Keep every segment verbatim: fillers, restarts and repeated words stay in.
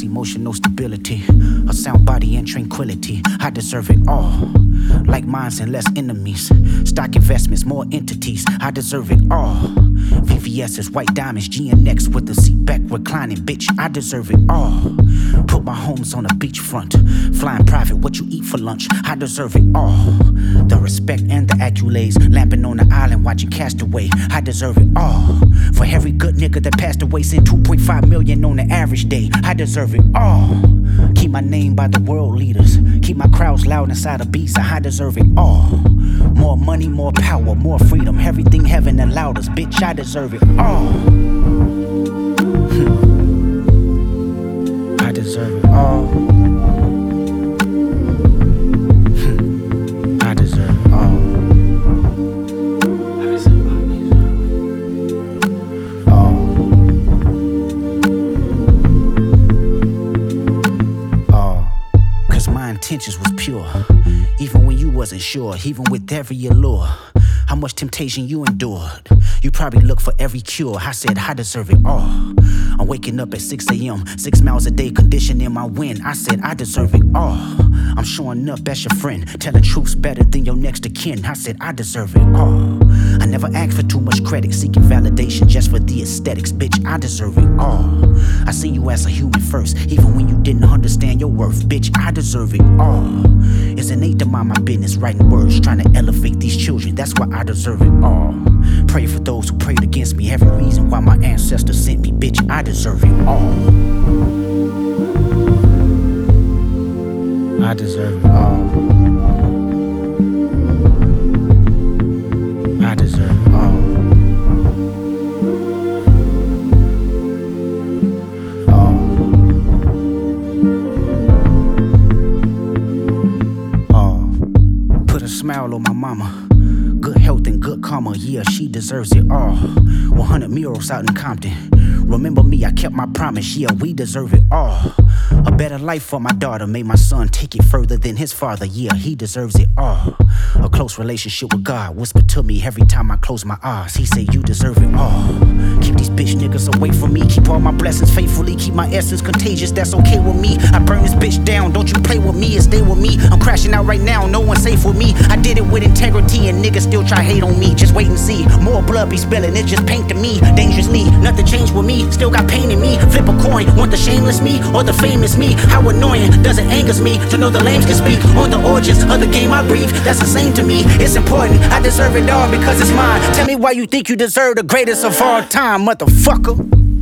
emotional stability, a sound body and tranquility. I deserve it all. Like minds and less enemies, stock investments, more entities. I deserve it all. V V S's, white diamonds, G N X with the seat back reclining. Bitch, I deserve it all. Put my homes on a beachfront, flying private, what you eat for lunch. I deserve it all. The respect and the accolades, lamping on the island watching Castaway. I deserve it all. For every good nigga that passed away, send two point five million on the average day. I deserve it all. Keep my name by the world leaders, keep my crowds loud inside a beat. So I deserve it all. More money, more power, more freedom, everything heaven allowed us. Bitch, I deserve it all. Hmm. I deserve it all. Hmm. I deserve it all. My intentions was pure, even when you wasn't sure, even with every allure. How much temptation you endured, you probably look for every cure. I said I deserve it all. I'm waking up at six a m, six miles a day, conditioning my wind. I said I deserve it all. I'm showing up as your friend, telling truths better than your next of kin. I said I deserve it all. I never asked for too much credit, seeking validation just for the aesthetics. Bitch, I deserve it all. I see you as a human first, even when you didn't understand your worth. Bitch, I deserve it all. It's innate to mind my business, writing words, trying to elevate these children. That's why I deserve it all. Pray for those who prayed against me, every reason why my ancestors sent me. Bitch, I deserve it all. I deserve it all. I deserve it all. All. All. Put a smile on my mama. Good health and good karma, yeah, she deserves it all. one hundred murals out in Compton. Remember me, I kept my promise, yeah, we deserve it all. A better life for my daughter, made my son take it further than his father, yeah, he deserves it all. A close relationship with God, whisper to me every time I close my eyes. He said, you deserve it all. Keep these bitch niggas away from me, keep all my blessings faithfully, keep my essence contagious, that's okay with me. I burn this bitch down, don't you play with me and stay with me. I'm crashing out right now, no one's safe with me. I did it with integrity and niggas still try hate on me. Just wait and see, more blood be spilling, it just paint to me. Dangerously, nothing changed with me, still got pain in me. Flip a coin, want the shameless me or the famous me? How annoying does it angers me to know the lames can speak on the origins of the game I breathe. That's the same to me, it's important, I deserve it all because it's mine. Tell me why you think you deserve the greatest of all time, motherfucker.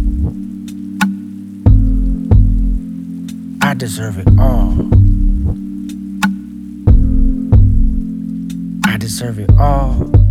I deserve it all. I deserve it all.